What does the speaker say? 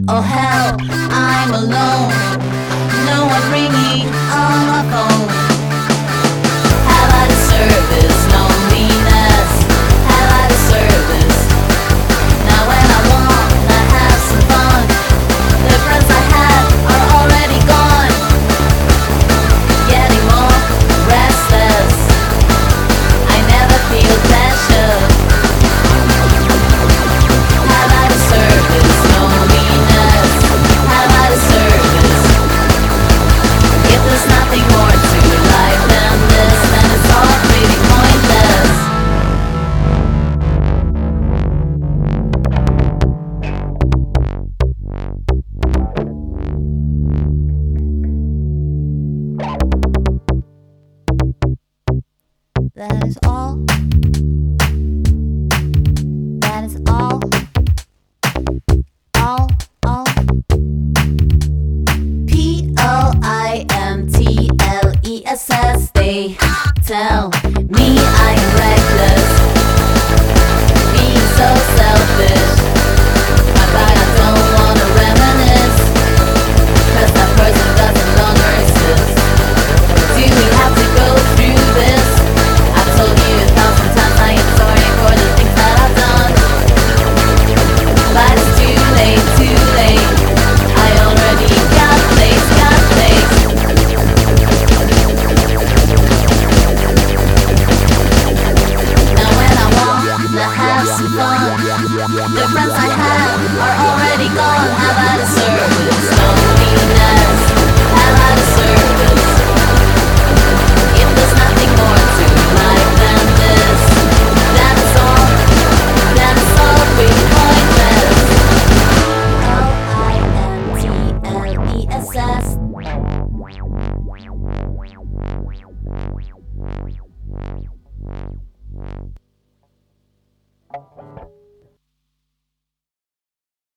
Oh hell, I'm alone. No one's ringing on my phone. Have I deserved this loneliness? Have I deserved this? Now when I wanna have some fun, the friends I had are already gone. Getting more restless, I never feel pleasure. Have I deserved this loneliness? Have I deserved this? If there's nothing more to life than this, then it's all pretty pointless. That is all. That is all. All. POINTLESS. They tell me I am reckless, being so selfish. But I don't wanna reminisce, 'cause that person doesn't longer exist. Do we have to go through this? I've told you 1,000 times I am sorry for the things that I've done, but it's too late, too late. I already got place. Now when I wanna have some fun, the friends I had are already gone. Have I deserved this loneliness? Have I deserved this? If there's nothing more to life than this, then it's all pretty pointless. LINTLESS.